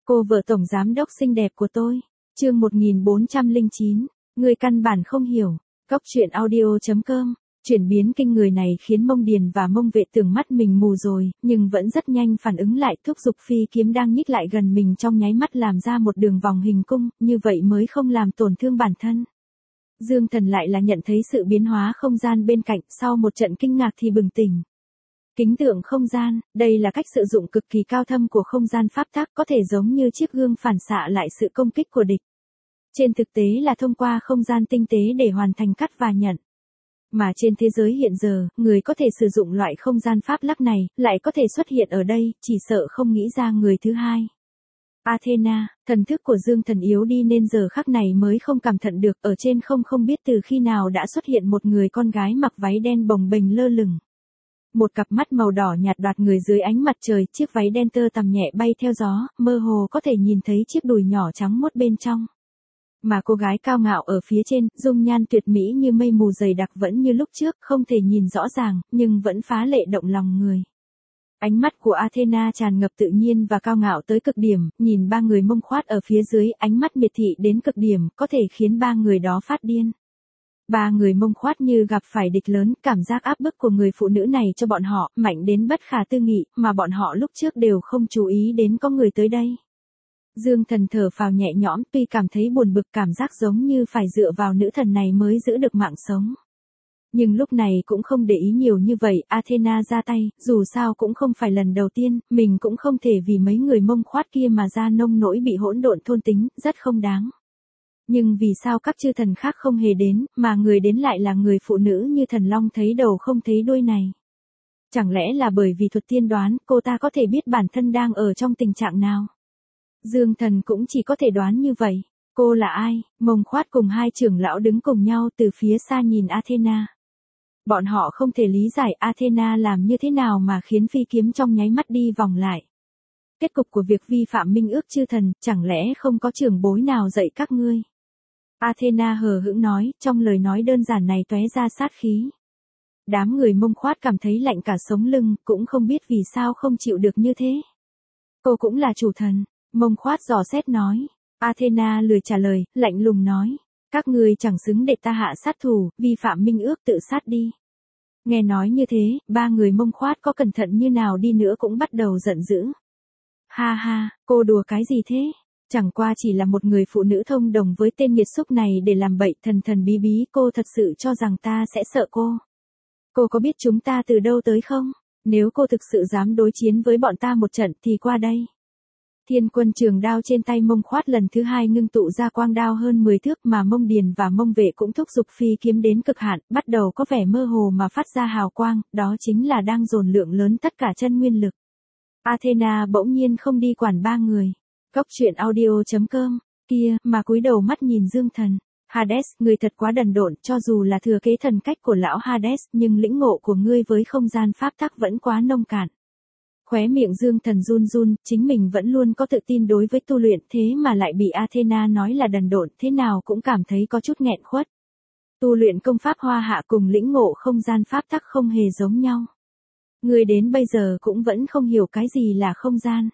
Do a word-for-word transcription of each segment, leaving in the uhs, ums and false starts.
Cô vợ tổng giám đốc xinh đẹp của tôi. Chương một nghìn bốn trăm lẻ chín, người căn bản không hiểu. Cốc truyện audio chấm com. Chuyển biến kinh người này khiến Mông Điền và Mông Vệ tưởng mắt mình mù rồi, nhưng vẫn rất nhanh phản ứng lại, thúc giục phi kiếm đang nhích lại gần mình trong nháy mắt làm ra một đường vòng hình cung, như vậy mới không làm tổn thương bản thân. Dương Thần lại là nhận thấy sự biến hóa không gian bên cạnh, sau một trận kinh ngạc thì bừng tỉnh. Kính tượng không gian, đây là cách sử dụng cực kỳ cao thâm của không gian pháp tắc, có thể giống như chiếc gương phản xạ lại sự công kích của địch. Trên thực tế là thông qua không gian tinh tế để hoàn thành cắt và nhận. Mà trên thế giới hiện giờ, người có thể sử dụng loại không gian pháp lắc này, lại có thể xuất hiện ở đây, chỉ sợ không nghĩ ra người thứ hai. Athena, thần thức của Dương Thần yếu đi nên giờ khắc này mới không cảm thận được, ở trên không không biết từ khi nào đã xuất hiện một người con gái mặc váy đen bồng bềnh lơ lửng. Một cặp mắt màu đỏ nhạt đoạt người dưới ánh mặt trời, chiếc váy đen tơ tằm nhẹ bay theo gió, mơ hồ có thể nhìn thấy chiếc đùi nhỏ trắng muốt bên trong. Mà cô gái cao ngạo ở phía trên, dung nhan tuyệt mỹ như mây mù dày đặc vẫn như lúc trước, không thể nhìn rõ ràng, nhưng vẫn phá lệ động lòng người. Ánh mắt của Athena tràn ngập tự nhiên và cao ngạo tới cực điểm, nhìn ba người mông khoát ở phía dưới, ánh mắt miệt thị đến cực điểm, có thể khiến ba người đó phát điên. Ba người mông khoát như gặp phải địch lớn, cảm giác áp bức của người phụ nữ này cho bọn họ, mạnh đến bất khả tư nghị, mà bọn họ lúc trước đều không chú ý đến có người tới đây. Dương Thần thở phào nhẹ nhõm, tuy cảm thấy buồn bực, cảm giác giống như phải dựa vào nữ thần này mới giữ được mạng sống. Nhưng lúc này cũng không để ý nhiều như vậy, Athena ra tay, dù sao cũng không phải lần đầu tiên, mình cũng không thể vì mấy người mông khoát kia mà ra nông nỗi bị hỗn độn thôn tính, rất không đáng. Nhưng vì sao các chư thần khác không hề đến, mà người đến lại là người phụ nữ như thần long thấy đầu không thấy đuôi này? Chẳng lẽ là bởi vì thuật tiên đoán, cô ta có thể biết bản thân đang ở trong tình trạng nào? Dương Thần cũng chỉ có thể đoán như vậy. Cô là ai? Mông khoát cùng hai trưởng lão đứng cùng nhau từ phía xa nhìn Athena. Bọn họ không thể lý giải Athena làm như thế nào mà khiến phi kiếm trong nháy mắt đi vòng lại. Kết cục của việc vi phạm minh ước chư thần, chẳng lẽ không có trưởng bối nào dạy các ngươi? Athena hờ hững nói, trong lời nói đơn giản này tóe ra sát khí. Đám người mông khoát cảm thấy lạnh cả sống lưng, cũng không biết vì sao không chịu được như thế. Cô cũng là chủ thần, mông khoát dò xét nói. Athena lười trả lời, lạnh lùng nói. Các ngươi chẳng xứng để ta hạ sát thủ, vi phạm minh ước tự sát đi. Nghe nói như thế, ba người mông khoát có cẩn thận như nào đi nữa cũng bắt đầu giận dữ. Ha ha, cô đùa cái gì thế? Chẳng qua chỉ là một người phụ nữ thông đồng với tên nghiệt xúc này để làm bậy, thần thần bí bí, cô thật sự cho rằng ta sẽ sợ cô. Cô có biết chúng ta từ đâu tới không? Nếu cô thực sự dám đối chiến với bọn ta một trận thì qua đây. Thiên quân trường đao trên tay mông khoát lần thứ hai ngưng tụ ra quang đao hơn mười thước, mà Mông Điền và Mông Vệ cũng thúc giục phi kiếm đến cực hạn, bắt đầu có vẻ mơ hồ mà phát ra hào quang, đó chính là đang dồn lượng lớn tất cả chân nguyên lực. Athena bỗng nhiên không đi quản ba người. Cốc truyện audio chấm com, kia, mà cúi đầu mắt nhìn Dương Thần. Hades, người thật quá đần độn, cho dù là thừa kế thần cách của lão Hades, nhưng lĩnh ngộ của ngươi với không gian pháp tắc vẫn quá nông cạn. Khóe miệng Dương Thần run run, chính mình vẫn luôn có tự tin đối với tu luyện, thế mà lại bị Athena nói là đần độn, thế nào cũng cảm thấy có chút nghẹn khuất. Tu luyện công pháp hoa hạ cùng lĩnh ngộ không gian pháp tắc không hề giống nhau. Người đến bây giờ cũng vẫn không hiểu cái gì là không gian.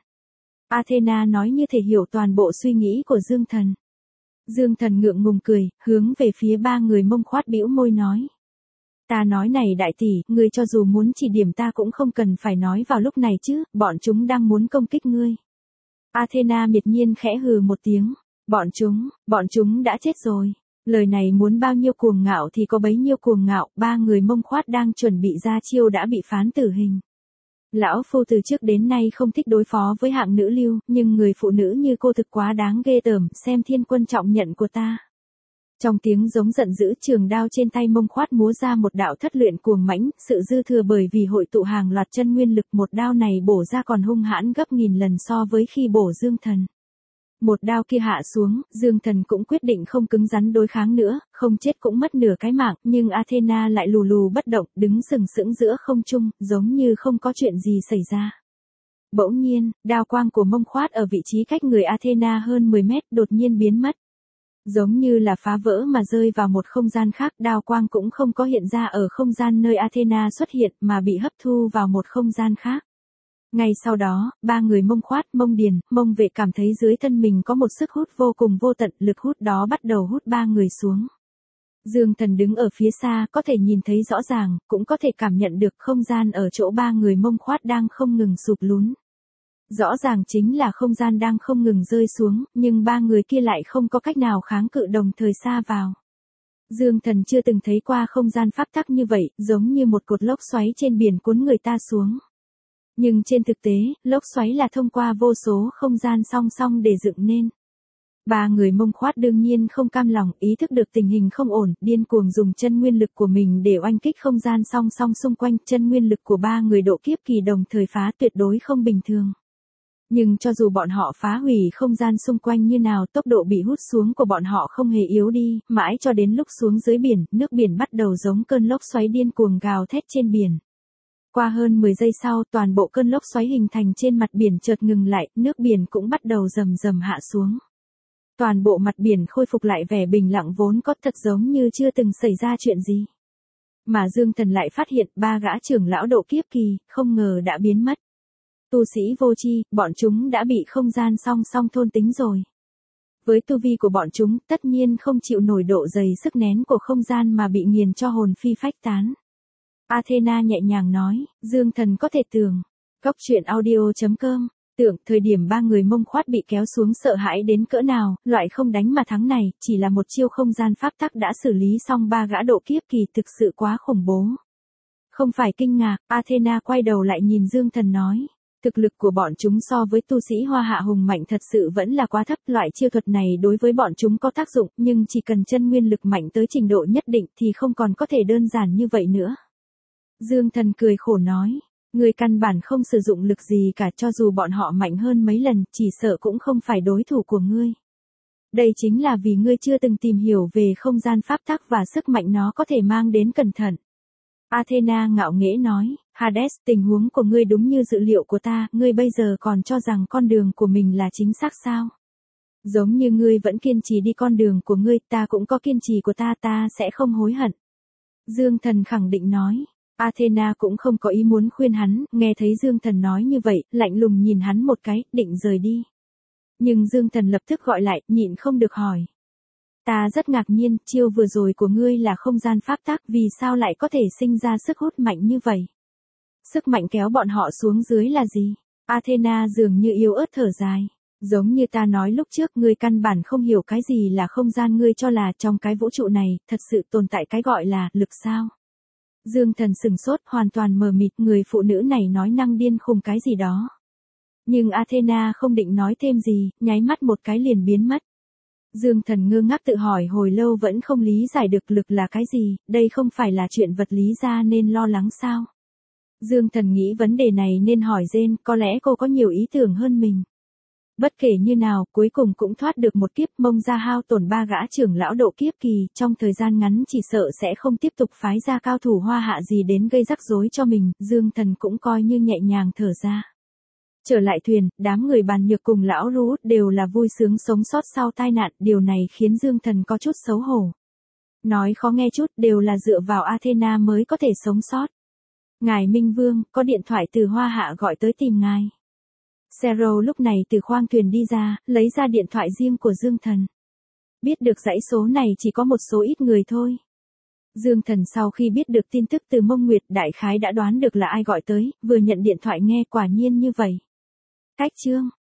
Athena nói như thể hiểu toàn bộ suy nghĩ của Dương Thần. Dương Thần ngượng ngùng cười, hướng về phía ba người mông khoát bĩu môi nói. Ta nói này đại tỷ, ngươi cho dù muốn chỉ điểm ta cũng không cần phải nói vào lúc này chứ, bọn chúng đang muốn công kích ngươi. Athena miệt nhiên khẽ hừ một tiếng. Bọn chúng, bọn chúng đã chết rồi. Lời này muốn bao nhiêu cuồng ngạo thì có bấy nhiêu cuồng ngạo, ba người mông khoát đang chuẩn bị ra chiêu đã bị phán tử hình. Lão phu từ trước đến nay không thích đối phó với hạng nữ lưu, nhưng người phụ nữ như cô thực quá đáng ghê tởm, xem thiên quân trọng nhận của ta. Trong tiếng giống giận dữ, trường đao trên tay mông khoát múa ra một đạo thất luyện cuồng mãnh, sự dư thừa bởi vì hội tụ hàng loạt chân nguyên lực, một đao này bổ ra còn hung hãn gấp nghìn lần so với khi bổ Dương Thần. Một đao kia hạ xuống, Dương Thần cũng quyết định không cứng rắn đối kháng nữa, không chết cũng mất nửa cái mạng, nhưng Athena lại lù lù bất động, đứng sừng sững giữa không trung, giống như không có chuyện gì xảy ra. Bỗng nhiên, đao quang của mông khoát ở vị trí cách người Athena hơn mười mét đột nhiên biến mất. Giống như là phá vỡ mà rơi vào một không gian khác, đao quang cũng không có hiện ra ở không gian nơi Athena xuất hiện mà bị hấp thu vào một không gian khác. Ngay sau đó, ba người Mông Khoát, Mông Điền, Mông Vệ cảm thấy dưới thân mình có một sức hút vô cùng vô tận, lực hút đó bắt đầu hút ba người xuống. Dương Thần đứng ở phía xa, có thể nhìn thấy rõ ràng, cũng có thể cảm nhận được không gian ở chỗ ba người Mông Khoát đang không ngừng sụp lún. Rõ ràng chính là không gian đang không ngừng rơi xuống, nhưng ba người kia lại không có cách nào kháng cự đồng thời xa vào. Dương Thần chưa từng thấy qua không gian pháp tắc như vậy, giống như một cột lốc xoáy trên biển cuốn người ta xuống. Nhưng trên thực tế, lốc xoáy là thông qua vô số không gian song song để dựng nên. Ba người Mông Khoát đương nhiên không cam lòng, ý thức được tình hình không ổn, điên cuồng dùng chân nguyên lực của mình để oanh kích không gian song song xung quanh. Chân nguyên lực của ba người độ kiếp kỳ đồng thời phá tuyệt đối không bình thường. Nhưng cho dù bọn họ phá hủy không gian xung quanh như nào, tốc độ bị hút xuống của bọn họ không hề yếu đi, mãi cho đến lúc xuống dưới biển, nước biển bắt đầu giống cơn lốc xoáy điên cuồng gào thét trên biển. Qua hơn mười giây sau, toàn bộ cơn lốc xoáy hình thành trên mặt biển chợt ngừng lại, nước biển cũng bắt đầu rầm rầm hạ xuống. Toàn bộ mặt biển khôi phục lại vẻ bình lặng vốn có, thật giống như chưa từng xảy ra chuyện gì. Mà Dương Thần lại phát hiện ba gã trưởng lão độ kiếp kỳ, không ngờ đã biến mất. Tu sĩ vô tri, bọn chúng đã bị không gian song song thôn tính rồi. Với tu vi của bọn chúng, tất nhiên không chịu nổi độ dày sức nén của không gian mà bị nghiền cho hồn phi phách tán. Athena nhẹ nhàng nói, Dương Thần có thể tưởng. Góc truyện audio chấm com, tưởng thời điểm ba người Mông Khoát bị kéo xuống sợ hãi đến cỡ nào, loại không đánh mà thắng này, chỉ là một chiêu không gian pháp tắc đã xử lý xong ba gã độ kiếp kỳ, thực sự quá khủng bố. Không phải kinh ngạc, Athena quay đầu lại nhìn Dương Thần nói. Thực lực của bọn chúng so với tu sĩ Hoa Hạ Hùng mạnh thật sự vẫn là quá thấp, loại chiêu thuật này đối với bọn chúng có tác dụng, nhưng chỉ cần chân nguyên lực mạnh tới trình độ nhất định thì không còn có thể đơn giản như vậy nữa. Dương Thần cười khổ nói, người căn bản không sử dụng lực gì cả, cho dù bọn họ mạnh hơn mấy lần, chỉ sợ cũng không phải đối thủ của ngươi. Đây chính là vì ngươi chưa từng tìm hiểu về không gian pháp tắc và sức mạnh nó có thể mang đến. Cẩn thận. Athena ngạo nghễ nói, Hades, tình huống của ngươi đúng như dự liệu của ta, ngươi bây giờ còn cho rằng con đường của mình là chính xác sao? Giống như ngươi vẫn kiên trì đi con đường của ngươi, ta cũng có kiên trì của ta, ta sẽ không hối hận. Dương Thần khẳng định nói. Athena cũng không có ý muốn khuyên hắn, nghe thấy Dương Thần nói như vậy, lạnh lùng nhìn hắn một cái, định rời đi. Nhưng Dương Thần lập tức gọi lại, nhịn không được hỏi. Ta rất ngạc nhiên, chiêu vừa rồi của ngươi là không gian pháp tắc, vì sao lại có thể sinh ra sức hút mạnh như vậy? Sức mạnh kéo bọn họ xuống dưới là gì? Athena dường như yếu ớt thở dài. Giống như ta nói lúc trước, ngươi căn bản không hiểu cái gì là không gian, ngươi cho là trong cái vũ trụ này, thật sự tồn tại cái gọi là lực sao? Dương Thần sừng sốt, hoàn toàn mờ mịt, người phụ nữ này nói năng điên khùng cái gì đó. Nhưng Athena không định nói thêm gì, nháy mắt một cái liền biến mất. Dương Thần ngơ ngác tự hỏi hồi lâu vẫn không lý giải được lực là cái gì, đây không phải là chuyện vật lý ra nên lo lắng sao? Dương Thần nghĩ vấn đề này nên hỏi Jane, có lẽ cô có nhiều ý tưởng hơn mình. Bất kể như nào, cuối cùng cũng thoát được một kiếp. Mông ra hao tổn ba gã trưởng lão độ kiếp kỳ, trong thời gian ngắn chỉ sợ sẽ không tiếp tục phái ra cao thủ Hoa Hạ gì đến gây rắc rối cho mình, Dương Thần cũng coi như nhẹ nhàng thở ra. Trở lại thuyền, đám người Bàn Nhược cùng lão Ruth đều là vui sướng sống sót sau tai nạn, điều này khiến Dương Thần có chút xấu hổ. Nói khó nghe chút, đều là dựa vào Athena mới có thể sống sót. Ngài Minh Vương, có điện thoại từ Hoa Hạ gọi tới tìm ngài. Sero lúc này từ khoang thuyền đi ra, lấy ra điện thoại riêng của Dương Thần. Biết được dãy số này chỉ có một số ít người thôi. Dương Thần sau khi biết được tin tức từ Mông Nguyệt, đại khái đã đoán được là ai gọi tới, vừa nhận điện thoại nghe quả nhiên như vậy. Cách chương